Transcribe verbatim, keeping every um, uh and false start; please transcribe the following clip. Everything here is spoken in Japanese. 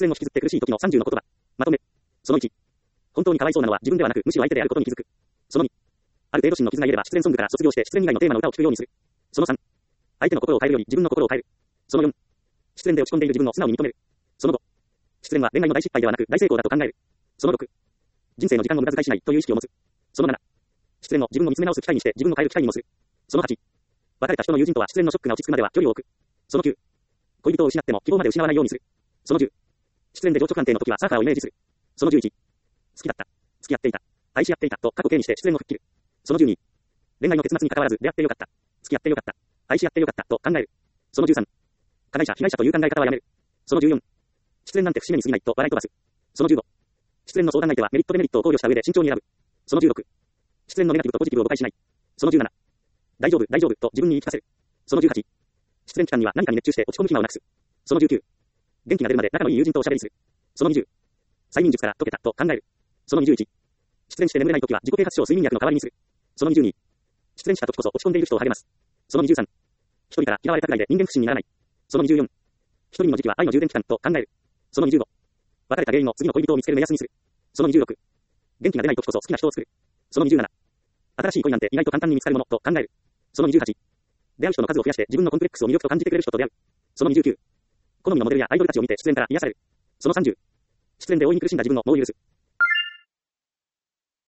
恋を引きずって苦しい時のさんじゅうの言葉。まとめ。そのいち。本当にかわいそうなのは自分ではなく、むしろ相手であることに気づく。そのに。ある程度心の傷が癒えれば失恋ソングから卒業して失恋以外のテーマの歌を聴くようにする。そのさん。相手の心を変えるより自分の心を変える。そのよん。失恋で落ち込んでいる自分を素直に認める。そのご。失恋は恋愛の大失敗ではなく大成功だと考える。そのろく。人生の時間を無駄遣いしないという意識を持つ。そのなな。失恋を自分を見つめ直す機会にして自分を変える機会にもする。そのはち。別れた人の友人とは失恋のショックが落ち着くまでは距離を置く。そのきゅう。恋人を失っても希望まで失わないようにする。そのじゅう。失恋で情緒不安定の時はサーファーをイメージする。そのじゅういち。好きだった。付き合っていた。愛し合っていたと過去形にして失恋を吹っ切る。そのじゅうに。恋愛の結末に関わらず出会ってよかった。付き合ってよかった。愛し合ってよかったと考える。そのじゅうさん。加害者、被害者という考え方はやめる。そのじゅうよん。失恋なんて節目に過ぎないと笑い飛ばす。そのじゅうご。失恋の相談相手はメリットデメリットを考慮した上で慎重に選ぶ。そのじゅうろく。失恋のネガティブとポジティブを誤解しない。そのじゅうなな。大丈夫、大丈夫と自分に言い聞かせる。そのじゅうはち。失恋期間には何かに熱中して落ち込む暇をなくす。そのじゅうきゅう。元気が出るまで仲のいい友人とおしゃべりする。そのにじゅう。催眠術から解けたと考える。そのにじゅういち。失恋して眠れないときは自己啓発書を睡眠薬の代わりにする。そのにじゅうに。失恋したときこそ落ち込んでいる人を励ます。そのにじゅうさん。一人から嫌われたくらいで人間不信にならない。そのにじゅうよん。一人の時期は愛の充電期間と考える。そのにじゅうご。別れた原因を次の恋人を見つける目安にする。そのにじゅうろく。元気が出ないときこそ好きな人を作る。そのにじゅうなな。新しい恋なんて意外と簡単に見つかるものと考える。そのにじゅうはち。出会う人の数を増やして自分のコンプレックスを魅力と感じてくれる人と出会う。そのにじゅうきゅう。好みのモデルやアイドルたちを見て失恋から癒される。そのさんじゅう。失恋で大いに苦しんだ自分をもう許す。